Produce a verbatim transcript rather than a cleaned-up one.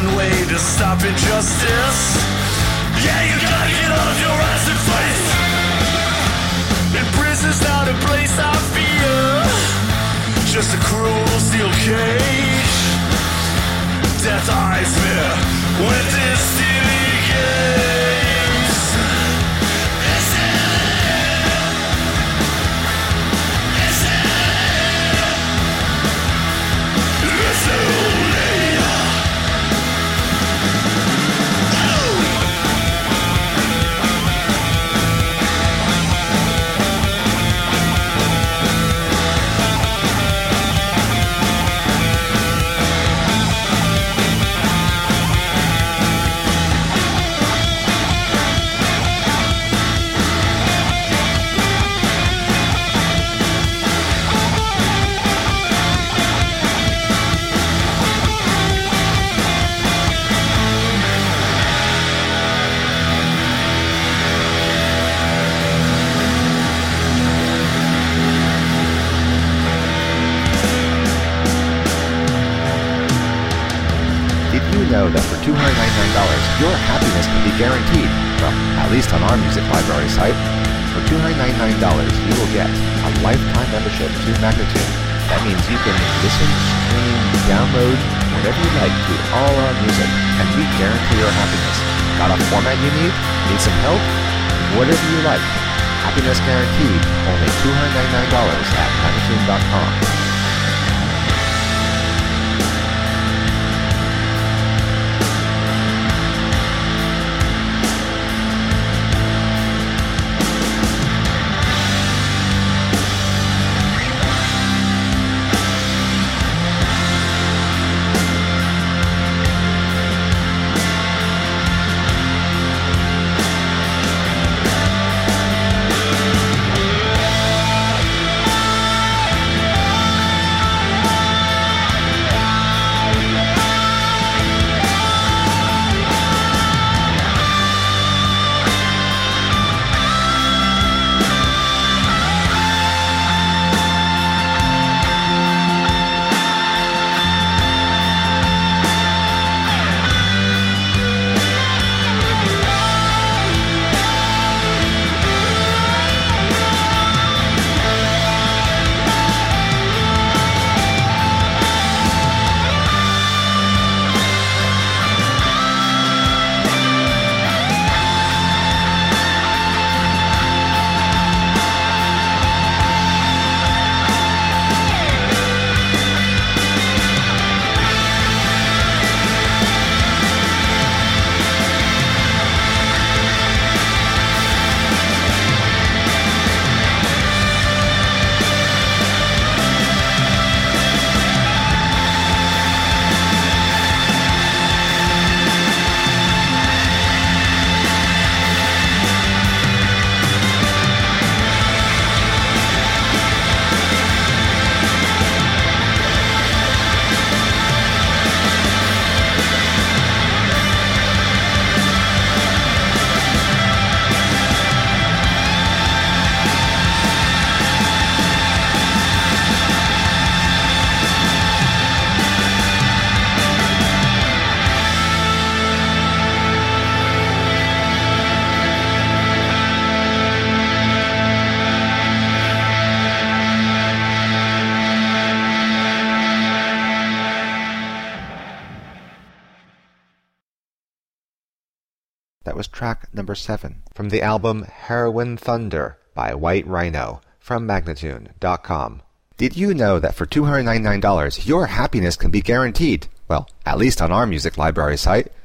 one way to stop injustice. Yeah, you gotta get off your ass and face. And prison's not a place I fear, just a cruel steel cage. Death I fear when this city gates. It's hell. It's hell. It's hell. Know that for two hundred ninety-nine dollars, your happiness can be guaranteed. Well, at least on our music library site. For two hundred ninety-nine dollars, you will get a lifetime membership to Magnatune. That means you can listen, stream, download, whatever you like to all our music, and we guarantee your happiness. Got a format you need? Need some help? Whatever you like. Happiness guaranteed. Only two hundred ninety-nine dollars at Magnatune dot com. That was track number seven from the album Heroin Thunder by White Rhino from Magnatune dot com. Did you know that for two hundred ninety-nine dollars, your happiness can be guaranteed? Well, at least on our music library site.